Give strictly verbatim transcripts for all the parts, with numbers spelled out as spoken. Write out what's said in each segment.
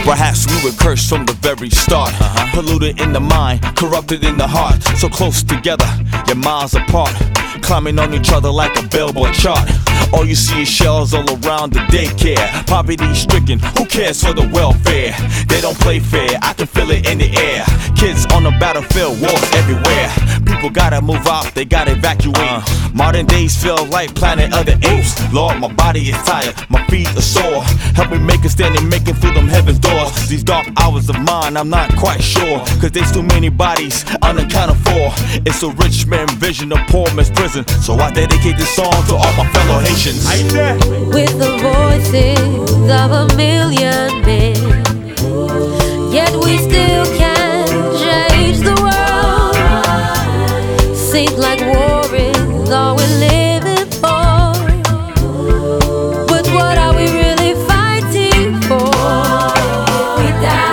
Perhaps we were cursed from the very start. uh-huh. Polluted in the mind, corrupted in the heart. So close together, yet miles apart, climbing on each other like a billboard chart. All you see is shells all around the daycare. Poverty stricken, who cares for the welfare? They don't play fair, I can feel it in the air. Kids on the battlefield, wars everywhere. People gotta move out, they gotta evacuate. uh, Modern days feel like Planet of the Apes. Lord, my body is tired, my feet are sore. Help me make a stand and make it through them heaven's doors. These dark hours of mine, I'm not quite sure, cause there's too many bodies unaccounted for. It's a rich man vision of poor man's prison. So I dedicate this song to all my fellow Haitians. With the voices of a million men, yet we still can't change the world. Seems like war is all we're living for. But what are we really fighting for? We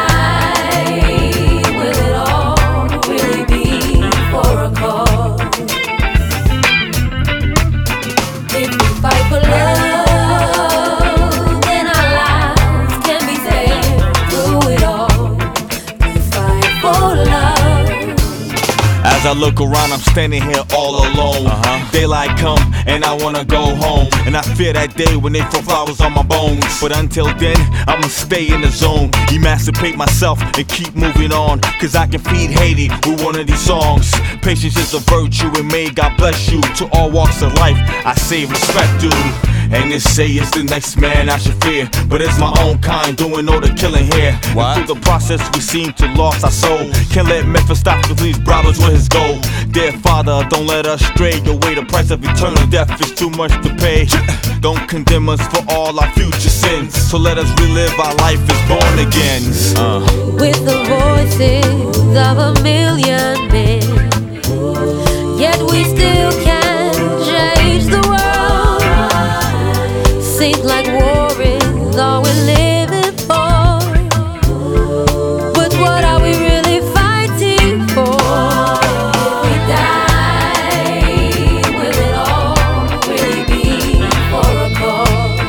die, will it all really be for a cause? If we fight for love, then our lives can be saved. Through it all, we fight for love. As I look around, I'm standing here all alone. uh-huh. Daylight come and I wanna go home, and I fear that day when they throw flowers on my bones. But until then, I'ma stay in the zone, emancipate myself and keep moving on. Cause I can feed Haiti with one of these songs. Patience is a virtue and may God bless you. To all walks of life, I say respect due. And they say it's the next man I should fear, but it's my own kind doing all the killing here. And through the process we seem to lost our soul. Can't let Mephistopheles bribe us with his gold. Dear Father, don't let us stray away. The price of eternal death is too much to pay. Don't condemn us for all our future sins, so let us relive our life as born again. uh. With the voices of a million men, yet we still can't change the world. Seems like war is all we're living for. But what are we really fighting for? We die, will it all really be for a cause?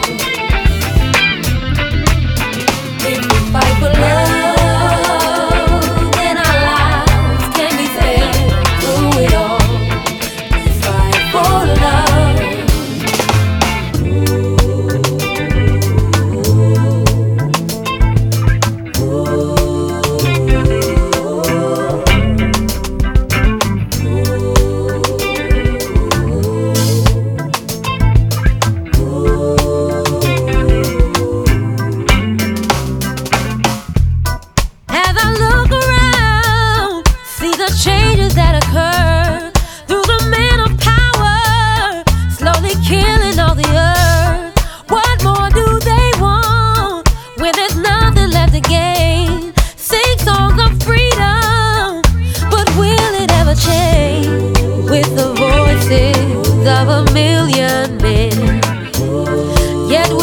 If we fight for love, then our lives can be saved. Through it all, we fight for love. As I look around, see the changes that occur through the men of power, slowly killing all the earth. What more do they want when there's nothing left to gain? Sing songs of freedom, but will it ever change? With the voices of a million men, yet